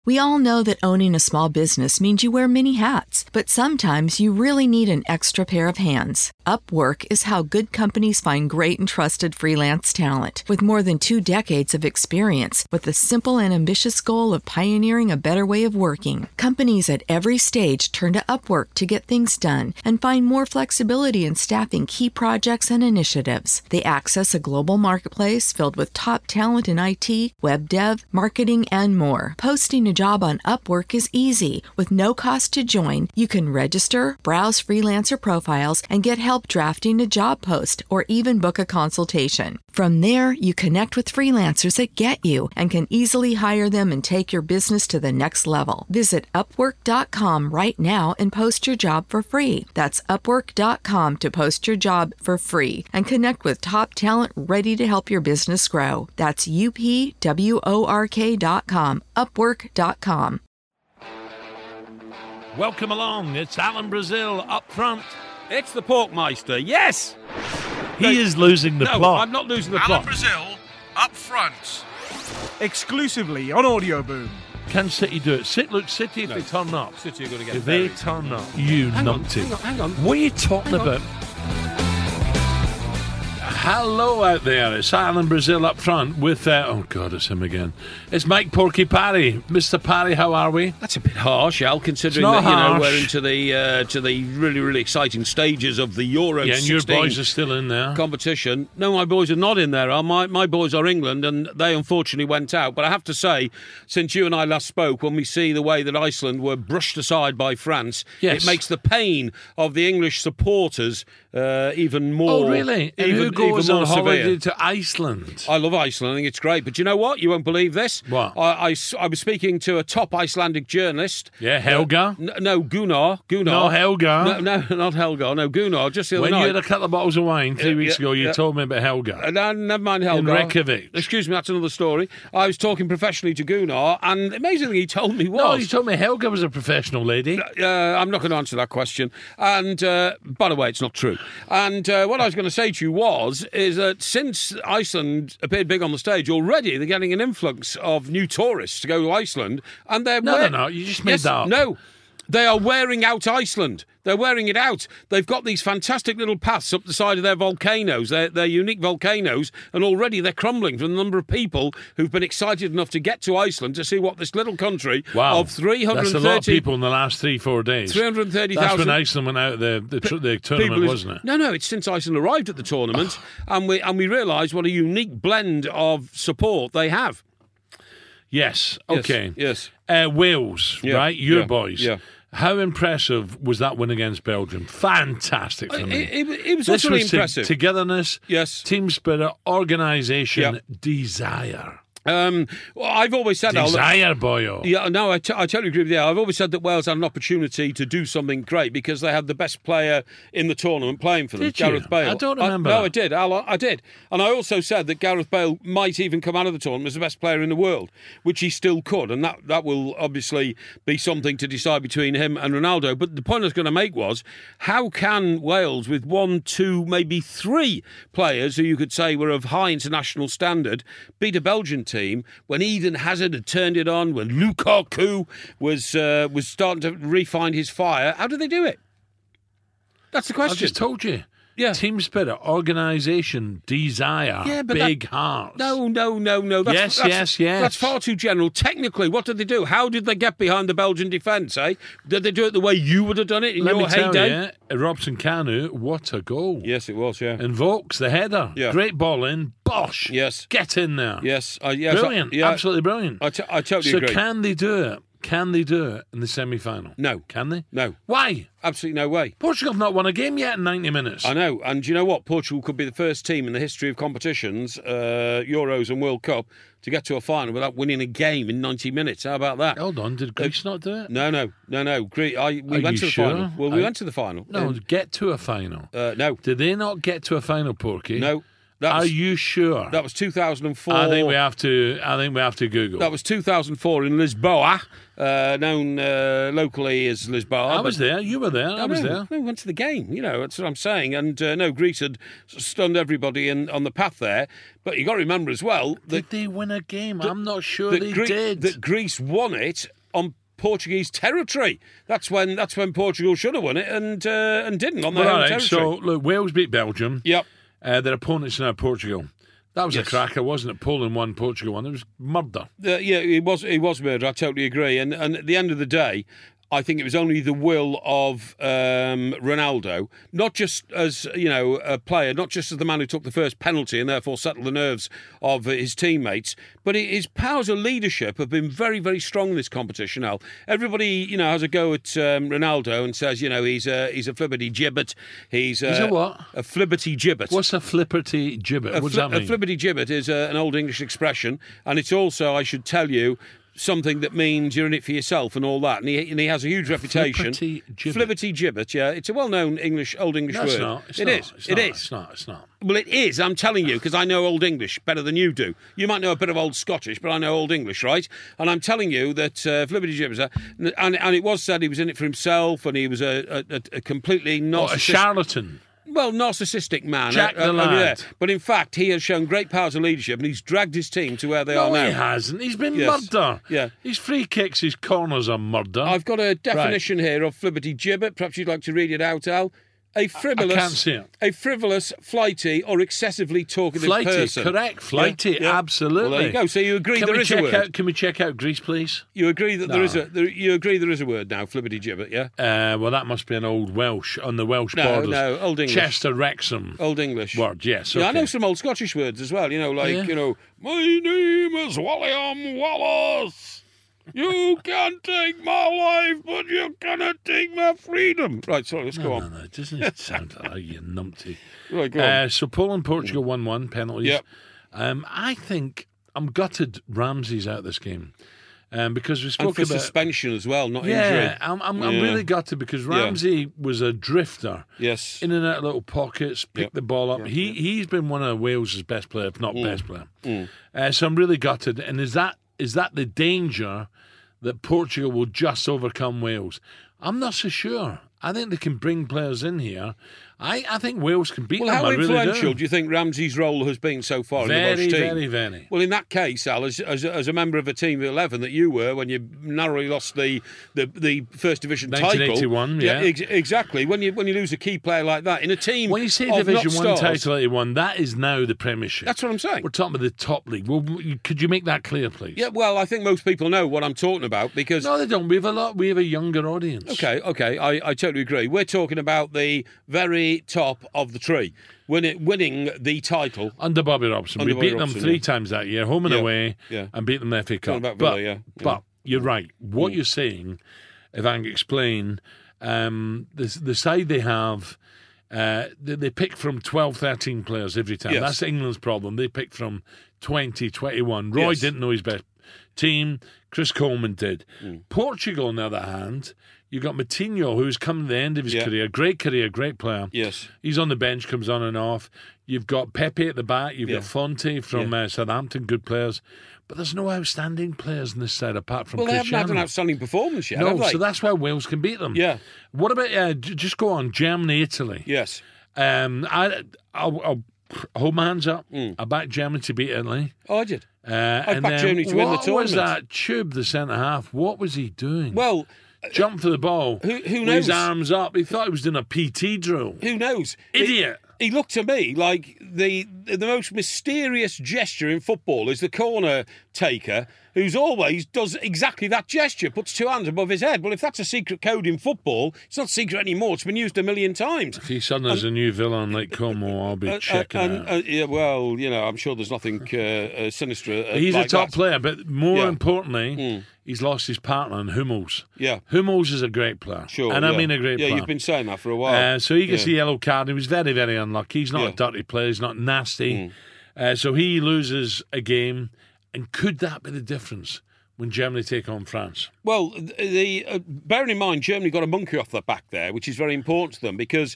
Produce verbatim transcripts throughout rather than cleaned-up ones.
We all know that owning a small business means you wear many hats, but sometimes you really need an extra pair of hands. Upwork is how good companies find great and trusted freelance talent. With more than two decades of experience, with the simple and ambitious goal of pioneering a better way of working, companies at every stage turn to Upwork to get things done and find more flexibility in staffing key projects and initiatives. They access a global marketplace filled with top talent in I T, web dev, marketing, and more. Posting a job on Upwork is easy. With no cost to join, you can register, browse freelancer profiles, and get help drafting a job post or even book a consultation. From there, you connect with freelancers that get you and can easily hire them and take your business to the next level. Visit upwork dot com right now and post your job for free. That's upwork dot com to post your job for free and connect with top talent ready to help your business grow. That's U P W O R K dot com, upwork dot com. Welcome along. It's Alan Brazil up front. It's the Porkmeister, yes! He no, is losing the no, plot. I'm not losing the Alan plot. Brazil, up front. Exclusively on Audio Boom. Can City do it? Sit, look, City if No. they turn up. City are going to get If they buried. turn up, you Hang on, numpty. hang on, hang on. What are you talking Hang on. about? Hello out there. It's Alan Brazil up front with, uh, oh God, it's him again. It's Mike Porky Parry. Mister Parry, how are we? That's a bit harsh, Al, considering It's that not you know harsh. we're into the uh, to the really really exciting stages of the Euro Yeah, and your sixteen boys are still in there. competition. No, my boys are not in there. Al. My my boys are England, and they unfortunately went out. But I have to say, since you and I last spoke, when we see the way that Iceland were brushed aside by France, Yes. it makes the pain of the English supporters uh, even more. Oh, really? And Even, who goes even more on holiday severe. to Iceland? I love Iceland. I think it's great. But you know what? You won't believe this. What? I, I s- I was speaking to a top Icelandic journalist. Yeah, Helga? Uh, n- no, Gunnar. Gunnar. No, Helga. No, no, not Helga. No, Gunnar. Just the other When night. you had a couple of bottles of wine three Yeah, weeks yeah, ago, you yeah. told me about Helga. Uh, no, never mind Helga. In Reykjavik. Excuse me, that's another story. I was talking professionally to Gunnar, and amazingly, he told me was. No, you told me Helga was a professional lady. Uh, I'm not going to answer that question. And uh, by the way, it's not true. And uh, what I was going to say to you was, is that since Iceland appeared big on the stage, already they're getting an influx of new tourists to go to Iceland, and they're No, wear- no, no, you just made Yes, that up. No, they are wearing out Iceland. They're wearing it out. They've got these fantastic little paths up the side of their volcanoes, their, their unique volcanoes, and already they're crumbling from the number of people who've been excited enough to get to Iceland to see what this little country Wow. of three hundred thirty That's a lot of people in the last three, four days. three hundred thirty That's thousand when Iceland went out of the, the, tr- the people tournament, is- wasn't it? No, no, it's since Iceland arrived at the tournament, and we and we realised what a unique blend of support they have. Yes, Yes, okay. yes. Uh, Wales, Yeah, right? Your yeah, boys. yeah. How impressive was that win against Belgium? Fantastic for It, me. it, it was this utterly was to- impressive. togetherness, Yes. team spirit, organisation, Yeah. desire. Um, well, I've always said, Al, that- Desire, boyo. Yeah, no, I, t- I totally agree with you. I've always said that Wales had an opportunity to do something great because they had the best player in the tournament playing for them, Did you? Gareth Bale. I don't remember no, that. I did. Al, I did. And I also said that Gareth Bale might even come out of the tournament as the best player in the world, which he still could. And that, that will obviously be something to decide between him and Ronaldo. But the point I was going to make was, how can Wales, with one, two, maybe three players who you could say were of high international standard, beat a Belgian team when Eden Hazard had turned it on, when Lukaku was uh, was starting to refine his fire? How did they do it? That's the I question. just told you. Yeah. Team spirit, organisation, desire, Yeah, but big that- hearts. No, no, no, no. That's, Yes, that's, yes, yes. That's far too general. Technically, what did they do? How did they get behind the Belgian defence, eh? Did they do it the way you would have done it in Let your me tell heyday? you, Robson Kanu, what a goal. Yes, it was, yeah. Invokes the header. Yeah. Great ball in. Bosh. Yes. Get in there. Yes, uh, yes. Brilliant. I, yeah, Absolutely brilliant. I, t- I totally so agree. can they do it? Can they do it in the semi-final? No. Can they? No. Why? Absolutely no way. Portugal have not won a game yet in ninety minutes. I know, and do you know what? Portugal could be the first team in the history of competitions, uh, Euros and World Cup, to get to a final without winning a game in ninety minutes. How about that? Hold on, did Greece not do it? No, no, no, no. Greece. I, we Are went you to the sure? final. Well, we I- went to the final. No, In- get to a final. uh, no, Did they not get to a final, Porky? no. That Are was, you sure? That was two thousand four. I think we have to. I think we have to Google. That was two thousand four in Lisboa, uh, known uh, locally as Lisboa. I was there. You were there. I, I was know, there. No, we went to the game. You know, that's what I'm saying. And uh, no, Greece had stunned everybody in, on the path there. But you got to remember as well that Did they win a game? that- I'm not sure that they Gre- did. That Greece won it on Portuguese territory. That's when that's when Portugal should have won it and uh, and didn't on their Well, own all right, territory. so look, Wales beat Belgium. Yep. Uh, their opponents now Portugal. That was Yes. a cracker, wasn't it? Poland won, Portugal won. It was murder. Uh, yeah, it was it was murder. I totally agree. And and at the end of the day, I think it was only the will of um, Ronaldo, not just as you know a player, not just as the man who took the first penalty and therefore settled the nerves of his teammates, but his powers of leadership have been very, very strong in this competition. Al, everybody you know has a go at um, Ronaldo and says you know he's a he's a flippity gibbet. He's, uh, He's a what? A flippity gibbet. What's a flipperty gibbet? A, What does fli- that mean? a flippity gibbet is uh, an old English expression, and it's also, I should tell you, something that means you're in it for yourself and all that. And he, and he has a huge reputation. Flipperty gibbet. Flipperty gibbet, yeah. It's a well-known English, old English No, it's word. not. It's It not. is. It's It not. is. It's not. It's not. Well, it is. I'm telling you, because I know Old English better than you do. You might know a bit of Old Scottish, but I know Old English, right? And I'm telling you that uh, Flippity Gibbet, and, and it was said he was in it for himself, and he was a, a, a completely Oh, a narcissistic... charlatan. Well, narcissistic man. Jack uh, the uh, lad. yeah. But in fact, he has shown great powers of leadership and he's dragged his team to where they No, are now. he hasn't. He's been Yes. murder. Yeah. His free kicks, his corners are murder. I've got a definition here of Flippity Gibbet. Perhaps you'd like to read it out, Al. A frivolous, I can't see it. A frivolous, flighty, or excessively talkative Flighty, person. correct. Flighty, Yeah, yeah. absolutely. Well, there you go. So you agree Can there we is check a word. out? Can we check out Greece, please? You agree that there is No. a. There, you agree there is a word now, Flippity Gibbet, yeah? Uh, well, that must be an old Welsh on the Welsh No, borders. no, Old English. Chester Wrexham Old English. word. Yes. Yeah, I okay. know some old Scottish words as well. You know, like Yeah. you know, my name is William Wallace. You can't take my life, but you cannot take my freedom. Right, sorry, let's go No, on. no, doesn't it sound like that, you numpty? Right, go on. Uh, so Poland, Portugal one one penalties. Yep. Um, I think I'm gutted Ramsey's out this game um, because we And spoke for about suspension as well, not yeah. injury. I'm I'm, I'm Yeah. really gutted because Ramsey was a drifter. Yes. In and out of little pockets, pick Yep. the ball up. Yep, he yep. he's been one of Wales's best player, if not Mm. best player. Mm. Uh, so I'm really gutted. And is that is that the danger that Portugal will just overcome Wales? I'm not so sure. I think they can bring players in here. I, I think Wales can beat Well, them. how I really influential do. do you think Ramsey's role has been so far in the Very, Welsh team? very, very. Well, in that case, Al, as, as, as a member of a team of eleven that you were when you narrowly lost the the, the First Division nineteen title, eighty-one, yeah. ex- exactly. When you when you lose a key player like that in a team, When you say of Division not One stars, title eighty-one, that is now the Premiership. that's what I'm saying. We're talking about the top league. Well, could you make that clear, please? Yeah, well, I think most people know what I'm talking about because. No, they don't. We have a lot. We have a younger audience. Okay, okay, I, I totally agree. We're talking about the very top of the tree, winning, winning the title. Under Bobby Robson. Under we Bobby beat Robson, them three yeah. times that year, home and Yeah, away, yeah. and beat them in the F A Cup. Talking about but, Villa, yeah, yeah. but you're right. What Mm. you're saying, if I can explain, um, the, the side they have, uh, they, they pick from twelve, thirteen players every time. Yes. That's England's problem. They pick from twenty, twenty-one. Roy Yes. didn't know his best team. Chris Coleman did. Mm. Portugal, on the other hand, you've got Moutinho, who's come to the end of his Yeah. career. Great career, great player. Yes. He's on the bench, comes on and off. You've got Pepe at the back. You've Yeah. got Fonte from uh, Southampton, good players. But there's no outstanding players on this side apart from Well, they haven't Cristiano. had an outstanding performance yet, have no, they? so that's why Wales can beat them. Yeah. What about, uh, j- just go on, Germany, Italy. Yes. Um, I, I'll, I'll hold my hands up. Mm. I back Germany to beat Italy. Oh, I did. Uh, and backed then Germany to win the what was tournament. that Tube, the centre half? What was he doing? Well, Jumped for the ball. Who- who With his knows? arms up. He thought he was doing a P T drill. who knows? Idiot. He, he looked to me like the the most mysterious gesture in football is the corner taker, who's always does exactly that gesture, puts two hands above his head. Well, if that's a secret code in football, it's not secret anymore. It's been used a million times. If he suddenly has a new villa on Lake Como, I'll be Uh, checking uh, it and, out. uh, yeah, well, you know, I'm sure there's nothing uh, uh, sinister. Uh, He's like a top that. player, but more Yeah. importantly, Mm. he's lost his partner in Hummels. Yeah. Hummels is a great player. Sure, And I yeah. mean a great Yeah, player. you've been saying that for a while. Uh, so he gets Yeah. the yellow card. He was very, very unlucky. He's not Yeah. a dirty player. He's not nasty. Mm. Uh, so he loses a game. And could that be the difference when Germany take on France? Well, the uh, bearing in mind Germany got a monkey off their back there, which is very important to them because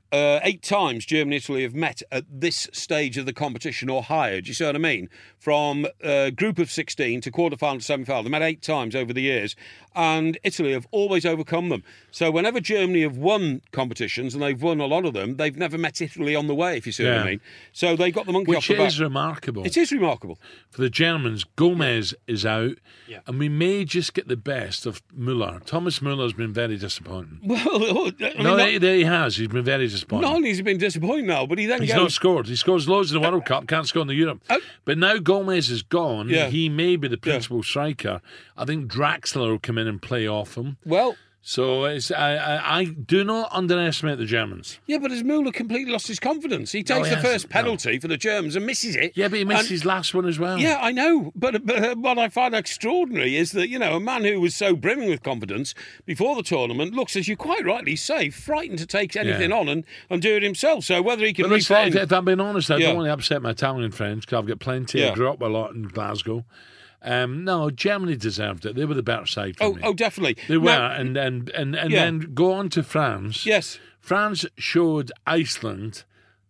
uh, eight times Germany and Italy have met at this stage of the competition or higher. Do you see what I mean? From a group of sixteen to quarter-final to semi-final. They met eight times over the years, and Italy have always overcome them. So whenever Germany have won competitions, and they've won a lot of them, they've never met Italy on the way, if you see Yeah. what I mean. So they got the monkey Which off the back. is remarkable. It is remarkable. For the Germans, Gomez is out, Yeah. and we may just get the best of Müller. Thomas Muller's been very disappointing. Well, I mean, no, not, he, he has. He's been very disappointing. not only has he been disappointed now, but he then He's goes... not scored. He scores loads in the World Cup, can't score in the Europe. Oh. But now Gomez is gone. Yeah. He may be the principal striker. I think Draxler will come in and play off him. Well... So it's, I, I, I do not underestimate the Germans. Yeah, but has Müller completely lost his confidence? He No, takes he the hasn't, first penalty for the Germans and misses it. Yeah, but he missed And- his last one as well. Yeah, I know. But, but what I find extraordinary is that, you know, a man who was so brimming with confidence before the tournament looks, as you quite rightly say, frightened to take anything Yeah. on and, and do it himself. So whether he can But listen, if, refine... if I'm being honest, I Yeah. don't want to upset my Italian friends because I've got plenty. Yeah. I grew up a lot in Glasgow. Um, no, Germany deserved it. They were the better side for Oh, me. oh, definitely. They were, Now- and and and, and Yeah. then go on to France. Yes. France showed Iceland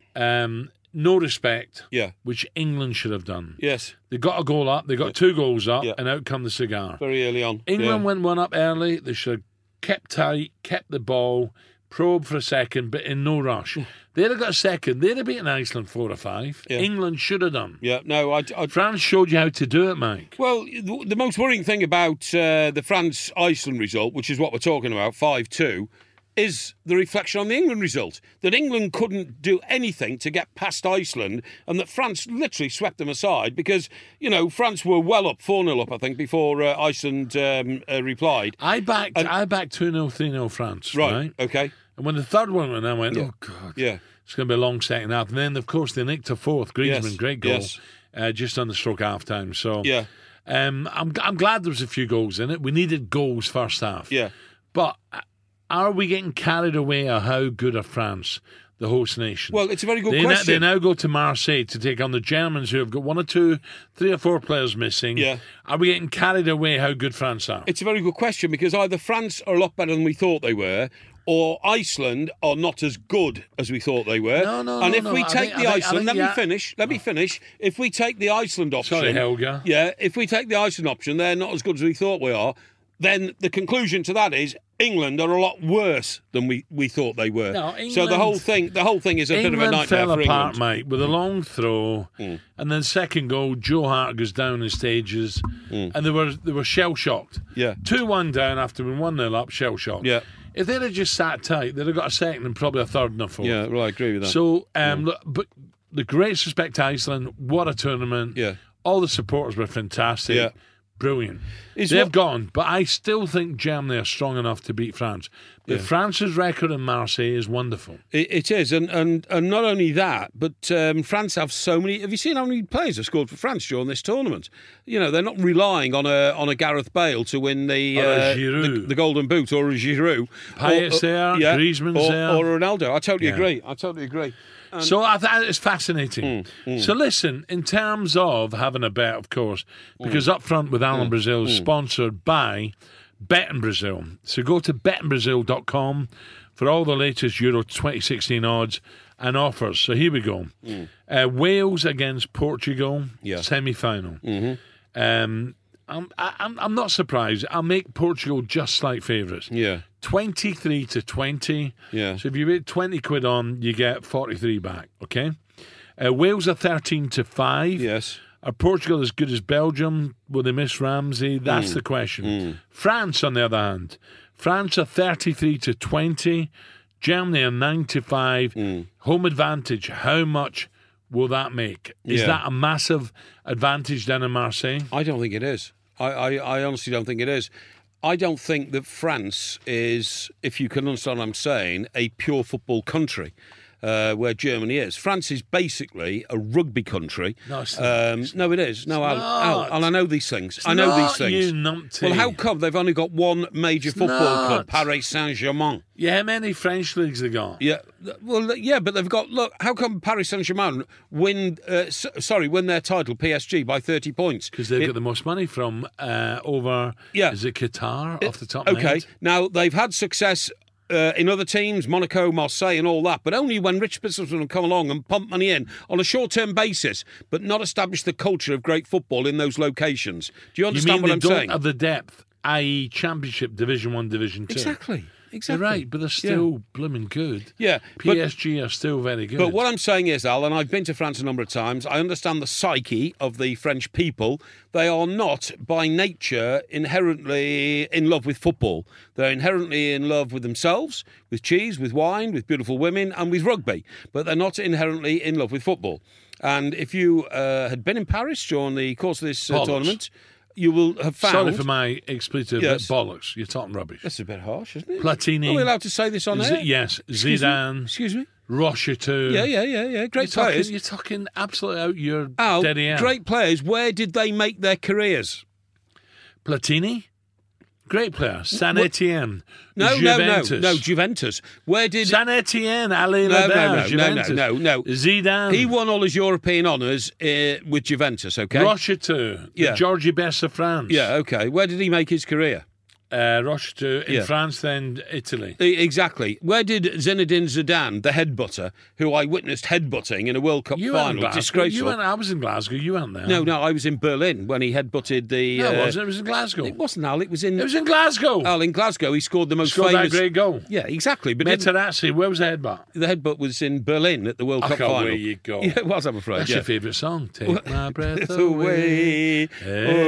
um, no respect, Yeah. which England should have done. Yes. They got a goal up, they got two goals up, Yeah. and out come the cigar. Very early on. England yeah. went one up early. They should have kept tight, kept the ball, probed for a second, but in no rush. They'd have got a second. They'd have beaten Iceland four or five. Yeah. England should have done. Yeah, no, I... I France showed you how to do it, Mike. Well, the, the most worrying thing about uh, the France-Iceland result, which is what we're talking about, five two, is the reflection on the England result. That England couldn't do anything to get past Iceland and that France literally swept them aside because, you know, France were well up, four nil up, I think, before uh, Iceland um, uh, replied. I backed And- I backed two nil, three nil France, Right, right? okay. And when the third one went, I went, Yeah. oh, God. Yeah. It's going to be a long second half. And then, of course, they nicked a fourth. Griezmann, Yes, great goal, yes. uh, just on the stroke half time. So, Yeah. um, I'm, I'm glad there was a few goals in it. We needed goals first half. Yeah. But uh, are we getting carried away at how good are France, the host nation? Well, it's a very good they, question. Now, they now go to Marseille to take on the Germans, who have got one or two, three or four players missing. Yeah. Are we getting carried away how good France are? It's a very good question because either France are a lot better than we thought they were, or Iceland are not as good as we thought they were. No, no, and no, if no. we I take think- the I think- I Iceland, think, let yeah. me finish. Let me finish. If we take the Iceland option, Sorry, Helga. Yeah, if we take the Iceland option, they're not as good as we thought we are. Then the conclusion to that is England are a lot worse than we, we thought they were. No, so the England- whole thing, the whole thing is a England bit of a nightmare fell for apart, England. mate, with a long throw, Mm. and then second goal, Joe Hart goes down in stages, and they were they were shell shocked. Yeah. two one down after being one nil up, shell shocked. Yeah. If they'd have just sat tight, they'd have got a second and probably a third and a fourth. Yeah, well, I agree with that. So, um, look, but the greatest respect to Iceland. What a tournament! Yeah. all the supporters were fantastic. Yeah. Brilliant. Is They've what- gone, but I still think Germany are strong enough to beat France. But Yeah. France's record in Marseille is wonderful. It, it is, and, and and not only that, but um, France have so many. Have you seen how many players have scored for France during this tournament? You know, they're not relying on a on a Gareth Bale to win the Or a uh, Giroud. the, the Golden Boot or a Giroud. Payet's Or- there, yeah, Griezmann's or, there. or Ronaldo. I totally Yeah. agree. I totally agree. So I th- it's fascinating. Mm, So listen, in terms of having a bet, of course, because Mm. up front with Alan Brazil is sponsored by Betting Brazil. So go to betting brazil dot com for all the latest Euro twenty sixteen odds and offers. So here we go. Uh, Wales against Portugal, Yeah. semi-final. Mm-hmm. Um, I'm, I, I'm I'm not surprised. I'll make Portugal just slight favourites. Yeah. twenty-three to twenty. Yeah. So if you bet twenty quid on, you get forty-three back, okay? Uh, Wales are thirteen to five. Yes. Are Portugal as good as Belgium? Will they miss Ramsey? That's the question. France, on the other hand, France are thirty-three to twenty. Germany are nine to five. Home advantage, how much will that make? Is Yeah. that a massive advantage down in Marseille? I don't think it is. I, I, I honestly don't think it is. I don't think that France is, if you can understand what I'm saying, a pure football country. Uh, where Germany is. France is basically a rugby country. No, it's not. Um, no, it is. No, Al, not. Al, Al, I know these things. I know not, these things. you numpty. Well, how come they've only got one major football club, not. Paris Saint-Germain? Yeah, how many French leagues they got? Yeah, th- well, yeah, but they've got. Look, how come Paris Saint-Germain win? Uh, s- sorry, win their title, P S G, by thirty points? Because they've It- got the most money from uh, over, Yeah. is it Qatar, off the top of my Okay, head? now they've had success uh, in other teams, Monaco, Marseille and all that, but only when rich businessmen come along and pump money in on a short-term basis, but not establish the culture of great football in those locations. Do you understand you mean what they I'm don't saying? have the depth, that is. Championship, Division One, Division Two? Exactly. Exactly. They're right, but they're still Yeah. blooming good. Yeah, P but- S G are still very good. But what I'm saying is, Al, and I've been to France a number of times, I understand the psyche of the French people. They are not, by nature, inherently in love with football. They're inherently in love with themselves, with cheese, with wine, with beautiful women, and with rugby. But they're not inherently in love with football. And if you uh, had been in Paris during the course of this uh, Bollocks. tournament, you will have found... Sorry for my expletive, Yes. but bollocks. You're talking rubbish. That's a bit harsh, isn't it? Platini. Are we allowed to say this on Z- air? yes. Excuse me? Zidane. Excuse me? Rocheteau. Yeah, yeah, yeah, yeah. Great you're players. Talking, you're talking absolutely out your Al, derriere. great players. Where did they make their careers? Platini. Great player. Saint Etienne. No, Juventus. no, no, no. Juventus. Where did Saint Etienne, Alain No, no, Lebert, no, no, Juventus. no, no, no. Zidane. he won all his European honours uh, with Juventus? Okay. Rocheteau. Yeah. The Georgie Best of France. Yeah. Okay. Where did he make his career? Uh, Rocheteau in Yeah. France, then Italy. E- Exactly. Where did Zinedine Zidane, the headbutter, who I witnessed headbutting in a World Cup You went in final, Glasgow. disgraceful? You went, I was in Glasgow. You weren't there. No, no, I was in Berlin when he headbutted the. No, uh, it wasn't. It was in Glasgow. It wasn't Al. It was in. It was in Glasgow. Al in Glasgow. He scored the most Scored famous. that great goal. Yeah, exactly. But didn't- Materazzi, where was the headbutt? the headbutt was in Berlin at the World Cup Oh, final. away you go. Yeah, it was. I'm afraid. That's yeah. your favourite song. Take my breath Breath away. away.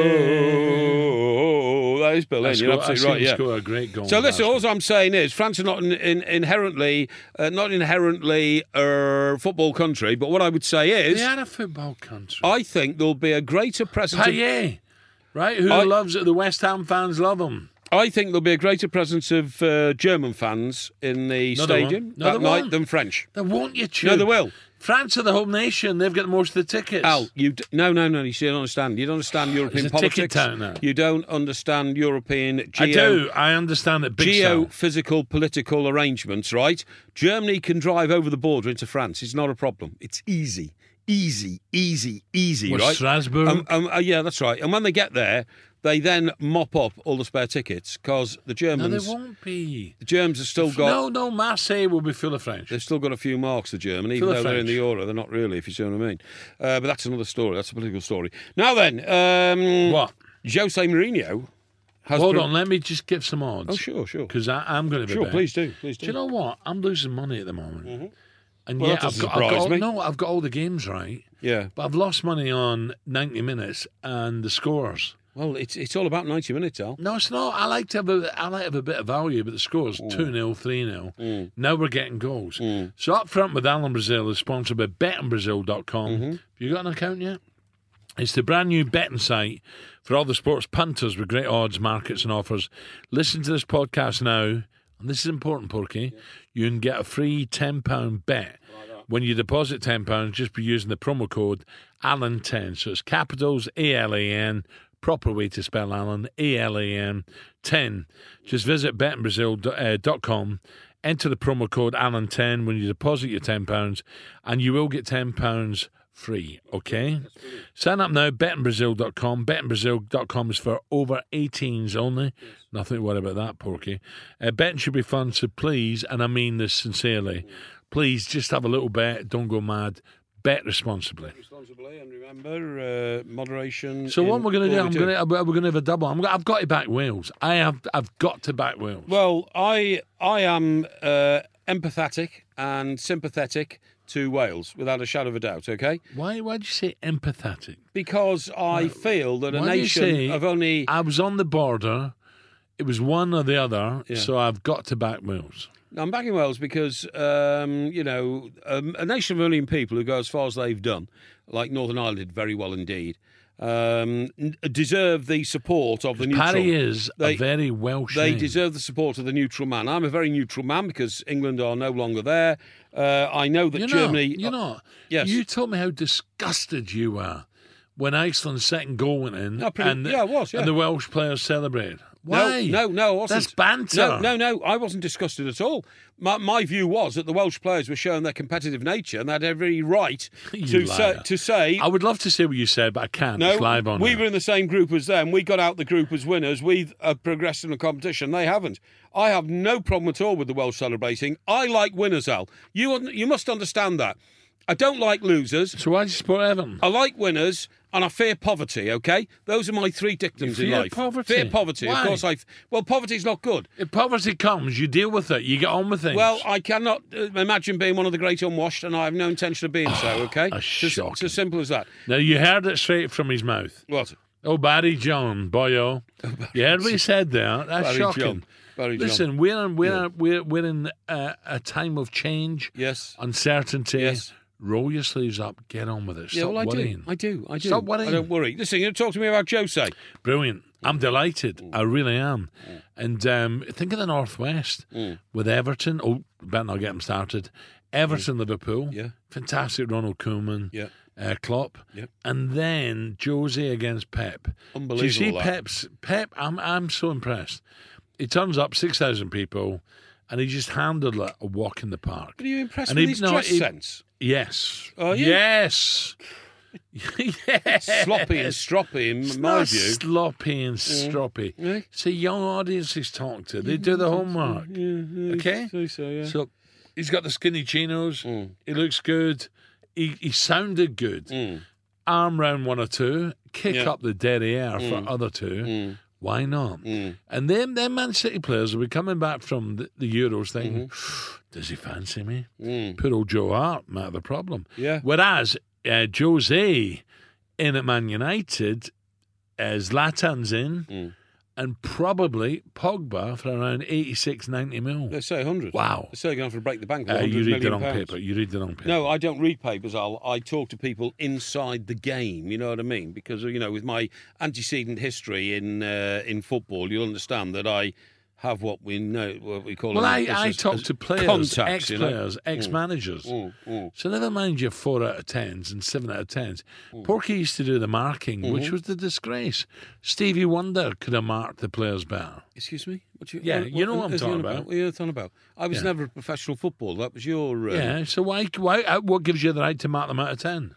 Hey. Oh, that is Berlin. I You're scored- I absolutely seen right. him Yeah. score a great goal. So in listen, Glasgow. all I'm saying is France are not in, in, inherently uh, not inherently a football country, but what I would say is They are a football country. I think there'll be a greater presence. Of, Payet, right? Who I- loves it? The West Ham fans love him. I think there'll be a greater presence of uh, German fans in the No, they stadium won't. No, that they night won't. than French. They won't you, Tube? No, they will. France are the home nation. They've got most of the tickets. Al, you d- no, no, no. You don't understand. You don't understand European It's a ticket politics. town now. You don't understand European geo. I do. I understand it. Big style. Geophysical political arrangements, right? Germany can drive over the border into France. It's not a problem. It's easy, easy, easy, easy, Or right? Strasbourg. Um, um, uh, yeah, that's right. And when they get there, they then mop up all the spare tickets because the no, Germans, they won't be. the Germans have still got. No, no. Marseille will be full of French. They've still got a few marks, the German, even Full of though they're in French. the Euro. They're not really, if you see what I mean. Uh, but that's another story. That's a political story. Now then, um, What? Jose Mourinho has. Hold pro- on. Let me just give some odds. Oh, sure, sure. Because I'm going to be Sure, bet. please do. Please do. Do you know what? I'm losing money at the moment. And Well, yeah, that I've doesn't got, I've got surprise all, me. no, I've got all the games right, Yeah. but I've lost money on ninety minutes and the scores. Well, it's it's all about ninety minutes, Al. No, it's not. I like to have a, I like to have a bit of value, but the scores two nil, three nil. Now we're getting goals. So up front with Alan Brazil is sponsored by betting brazil dot com. Have you got an account yet? It's the brand new betting site for all the sports punters with great odds, markets, and offers. Listen to this podcast now, and this is important, Porky. You can get a free ten pound bet when you deposit ten pounds just by using the promo code Alan ten. So it's capitals A L A N, proper way to spell Alan, A L A N ten. Just visit betting brazil dot com. Enter the promo code Alan ten when you deposit your ten pounds, and you will get ten pounds free, okay? Sign up now, betting brazil dot com. betting brazil dot com is for over eighteens only. Nothing to worry about that, Porky. Uh, betting should be fun, so please, and I mean this sincerely, please just have a little bet. Don't go mad. Bet responsibly. Responsibly, and remember, uh, moderation. So what in we're going to do, all I'm we going to, we're going to have a double. I'm, go- I've got to back Wales. I have, I've got to back Wales. Well, I I am uh, empathetic and sympathetic to Wales, without a shadow of a doubt, okay? Why, why do you say empathetic? Because I feel that a Why do you nation say, of only... I was on the border. It was one or the other, Yeah. so I've got to back Wales. I'm backing Wales because, um, you know, um, a nation of a million people who go as far as they've done, like Northern Ireland did very well indeed, um, n- deserve the support of the neutral. Paddy is They- a very Welsh They name. deserve the support of the neutral man. I'm a very neutral man because England are no longer there. Uh, I know that You're Germany... Not, you're not. Yes. You told me how disgusted you were when Iceland's second goal went in No, pretty- and, yeah, I was, yeah. and the Welsh players celebrated. Why? No, no, no, I wasn't. That's banter. No, no, no, I wasn't disgusted at all. My, my view was that the Welsh players were showing their competitive nature and they had every right You to say, liar. to say. I would love to say what you said, but I can't. No, it's live on we air. were in the same group as them. We got out the group as winners. We have progressed in the competition. They haven't. I have no problem at all with the Welsh celebrating. I like winners, Al. You un- you must understand that. I don't like losers. So why do you support Everton? I like winners, and I fear poverty, okay? Those are my three dictums You in fear life. poverty? Fear poverty. Why? Of course, I... Well, poverty's not good. If poverty comes, you deal with it. You get on with things. Well, I cannot uh, imagine being one of the great unwashed, and I have no intention of being so, okay? that's It's as- shocking. It's as simple as that. now, you heard it straight from his mouth. What? Oh, Barry John, boyo. You heard what he said there? That's Barry shocking. John. Barry John. Listen, we're in, we're, Yeah. we're, we're in a, a time of change, Yes. uncertainty. Yes. Roll your sleeves up, get on with it. Stop Yeah, well, I worrying. do. I do. I do. Stop worrying. I don't worry. Listen, you're going to talk to me about Jose. Brilliant. I'm delighted. I really am. And um, think of the Northwest with Everton. Oh, better not get them started. Everton, Liverpool. Yeah. Fantastic. Ronald Koeman. Yeah. Uh, Klopp. Yeah. And then Jose against Pep. Unbelievable, Do you see that. Pep's Pep? I'm I'm so impressed. He turns up six thousand people, and he just handled like a walk in the park. But are you impressed And with he- his no, dress he- sense? Yes. Are you? Yes. yes. Sloppy and stroppy, in It's my not view. sloppy and stroppy. Yeah. It's a young audience he's talking to. They do the homework. Okay? So, so, yeah. So he's got the skinny chinos. He looks good. He, he sounded good. Arm round one or two. Kick Yeah. up the derriere for other two. Why not? And then them Man City players will be coming back from the, the Euros thinking, does he fancy me? Poor old Joe Hart, not the problem. Yeah. Whereas uh, Jose in at Man United, uh, Zlatan's in, and probably Pogba for around eighty-six, ninety mil. Let's say one hundred. Wow. Let's say you're going to have to break the bank. Uh, with you one hundred read the million wrong pounds. paper. You read the wrong paper. No, I don't read papers. I'll, I talk to people inside the game. You know what I mean? Because you know, with my antecedent history in uh, in football, you'll understand that I have what we know, what we call. Well, I, as- I as- talk as to players, contacts, you know? ex-players, ex-managers. Mm, mm. So never mind your four out of tens and seven out of tens. Mm. Porky used to do the marking, Mm-hmm. which was the disgrace. Stevie Wonder could have marked the players better. Excuse me? What you, Yeah, what, you know what I'm is he talking on about. What are you talking about? I was Yeah. never a professional footballer. That was your. Uh, Yeah. So why? Why? uh, What gives you the right to mark them out of ten?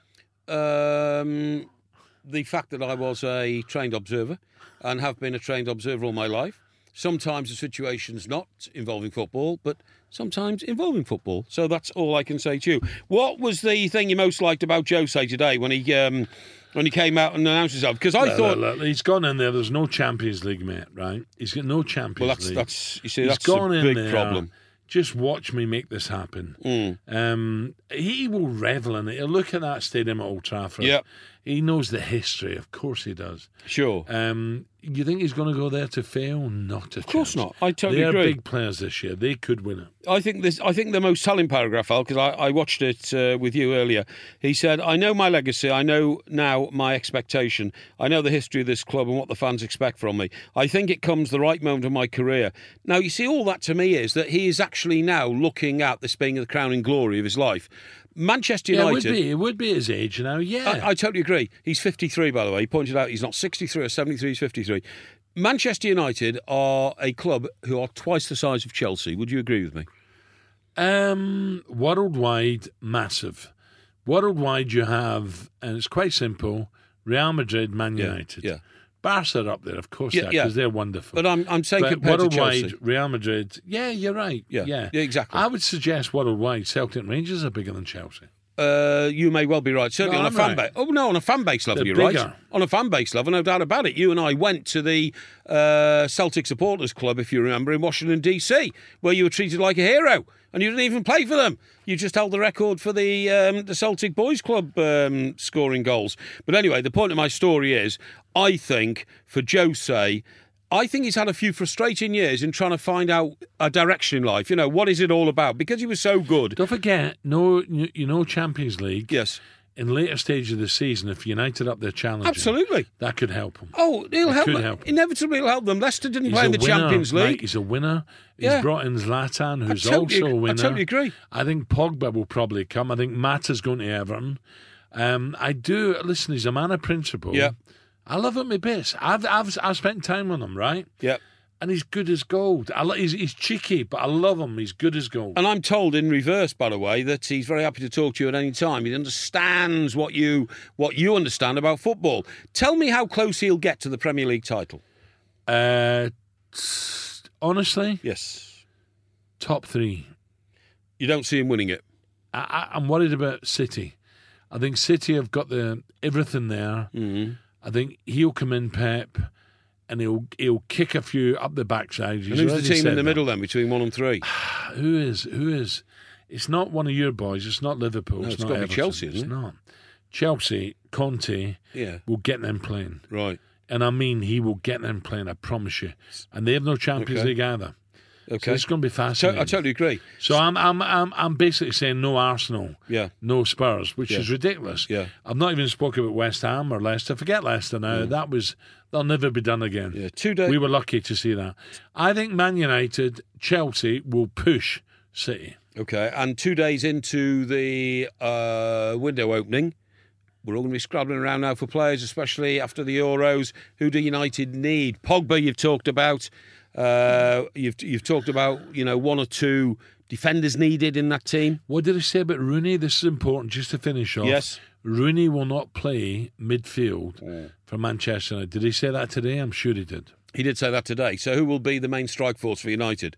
Um, the fact that I was a trained observer and have been a trained observer all my life. Sometimes the situation's not involving football, but sometimes involving football. So that's all I can say to you. What was the thing you most liked about Jose today when he um, when he came out and announced himself? Because I Look, thought, look, look, he's gone in there. There's no Champions League, mate. Right? He's got no Champions well, that's League. that's you see, He's that's gone a in big there. problem. Just watch me make this happen. Mm. Um, he will revel in it. He'll look at that stadium at Old Trafford. Yeah. He knows the history. Of course he does. Sure. Um, you think he's going to go there to fail? Not a Of course chance. not. I totally They're agree. big players this year. They could win it. I think this. I think the most telling paragraph, Al, because I, I watched it uh, with you earlier. He said, "I know my legacy. I know now my expectation. I know the history of this club and what the fans expect from me. I think it comes the right moment of my career." Now, you see, all that to me is that he is actually now looking at this being the crowning glory of his life. Manchester Yeah, it would United. be. It would be his age now. Yeah. I, I totally agree. He's fifty-three, by the way. He pointed out he's not sixty-three or seventy-three, he's fifty-three. Manchester United are a club who are twice the size of Chelsea. Would you agree with me? Um, worldwide, massive. Worldwide, you have, and it's quite simple: Real Madrid, Man Yeah, United. yeah. Barca are up there, of course, Yeah, yeah, yeah. because they're wonderful. But I'm I'm saying But compared to worldwide, Chelsea. Real Madrid. Yeah, you're right. Yeah, yeah, yeah, exactly. I would suggest worldwide, Celtic and Rangers are bigger than Chelsea. Uh, you may well be right. Certainly No, on a I'm fan right. base. Oh no, on a fan base level, They're you're right. bigger. On a fan base level, no doubt about it. You and I went to the uh, Celtic Supporters Club, if you remember, in Washington D C, where you were treated like a hero, and you didn't even play for them. You just held the record for the um, the Celtic Boys Club um, scoring goals. But anyway, the point of my story is, I think for Jose, I think he's had a few frustrating years in trying to find out a direction in life. You know, what is it all about? Because he was so good. Don't forget, no, you you know, Champions League. Yes, In later stage of the season, if United up their challenge, absolutely. that could help them. Oh, he'll It help could them. help. Inevitably, he'll help them. Leicester didn't He's play a in the winner, Champions League. Mike, he's a winner. He's Yeah. brought in Zlatan, who's totally also a ag- I winner. totally agree. I think Pogba will probably come. I think Mata's going to Everton. Um, I do listen. He's a man of principle. Yeah. I love him a bit. I've I've I've spent time on him. Right. Yeah. And he's good as gold. I, lo- he's, he's cheeky, but I love him. He's good as gold. And I'm told in reverse, by the way, that he's very happy to talk to you at any time. He understands what you what you understand about football. Tell me how close he'll get to the Premier League title. Uh, honestly, Yes. top three. You don't see him winning it. I, I, I'm worried about City. I think City have got the everything there. Mm-hmm. I think he'll come in, Pep, and he'll he'll kick a few up the backside. He's And who's the already team said in the that. middle then, between one and three? Who is? Who is? It's not one of your boys. It's not Liverpool. No, it's it's not gotta be Everton. Chelsea, It's isn't it? not. Chelsea, Conte Yeah. will get them playing. Right. And I mean, he will get them playing, I promise you. And they have no Champions Okay. League either. Okay. So it's going to be So, fascinating. I totally agree. So I'm, I'm, I'm, I'm basically saying no Arsenal, Yeah. no Spurs, which Yeah. is ridiculous. Yeah. I've not even spoken about West Ham or Leicester. Forget Leicester now. That was, they'll never be done again. Yeah. Two days. We were lucky to see that. I think Man United, Chelsea will push City. Okay. And two days into the uh, window opening, we're all going to be scrabbling around now for players, especially after the Euros. Who do United need? Pogba, you've talked about. Uh, you've you've talked about you know one or two defenders needed in that team. What did I say about Rooney? This is important just to finish off. Yes. Rooney will not play midfield for Manchester United. Did he say that today? I'm sure he did. He did say that today. So who will be the main strike force for United?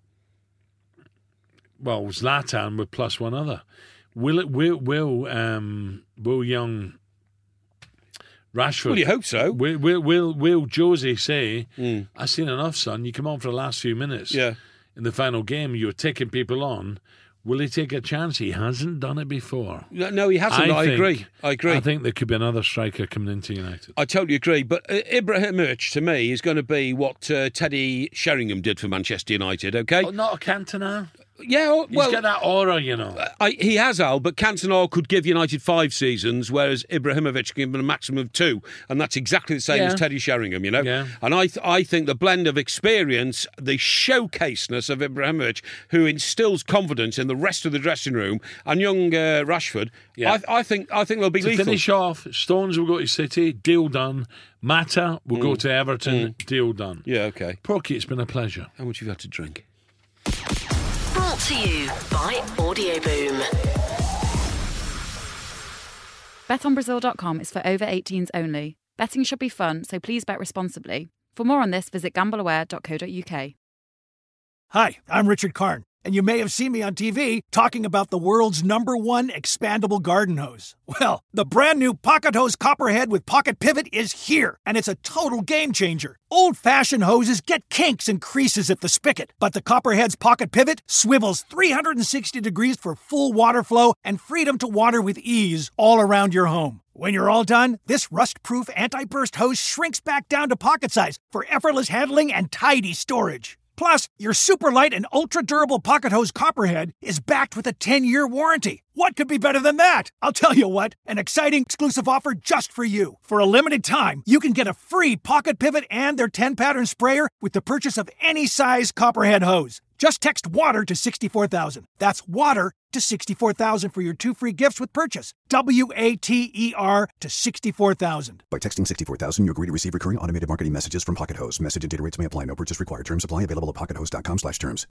Well, Zlatan with plus one other. Will it? Will will um will young Rashford? Well, you hope so. Will will will, will Josie say? I've seen enough, son. You come on for the last few minutes. Yeah. In the final game, you're taking people on. Will he take a chance? He hasn't done it before. No, no, he hasn't. I, think- agree. I agree. I think there could be another striker coming into United. I totally agree. But uh, Ibrahimovic, to me, is going to be what uh, Teddy Sheringham did for Manchester United, okay? Oh, not a Cantona. Yeah, He's well, got that aura, you know. I, he has, Al, but Cantona could give United five seasons, whereas Ibrahimovic can give them a maximum of two. And that's exactly the same Yeah. as Teddy Sheringham, you know? Yeah. And I th- I think the blend of experience, the showcaseness of Ibrahimovic, who instills confidence in the rest of the dressing room, and young uh, Rashford, Yeah. I, I think I think they'll be To lethal. finish off, Stones will go to City, deal done. Mata will go to Everton, deal done. Yeah, okay. Porky, it's been a pleasure. How much have you had to drink? Brought to you by Audio Boom. bet on brazil dot com is for over eighteens only. Betting should be fun, so please bet responsibly. For more on this, visit gamble aware dot co dot uk. Hi, I'm Richard Karn, and you may have seen me on T V talking about the world's number one expandable garden hose. Well, the brand new Pocket Hose Copperhead with Pocket Pivot is here, and it's a total game changer. Old-fashioned hoses get kinks and creases at the spigot, but the Copperhead's Pocket Pivot swivels three hundred sixty degrees for full water flow and freedom to water with ease all around your home. When you're all done, this rust-proof anti-burst hose shrinks back down to pocket size for effortless handling and tidy storage. Plus, your super light and ultra-durable Pocket Hose Copperhead is backed with a ten-year warranty. What could be better than that? I'll tell you what, an exciting exclusive offer just for you. For a limited time, you can get a free Pocket Pivot and their ten-pattern sprayer with the purchase of any size Copperhead hose. Just text WATER to sixty-four thousand. That's WATER to sixty-four thousand for your two free gifts with purchase. W A T E R to sixty-four thousand. By texting sixty-four thousand, you agree to receive recurring automated marketing messages from Pocket Hose. Message and data rates may apply. No purchase required. Terms apply. Available at pocket hose dot com slash terms.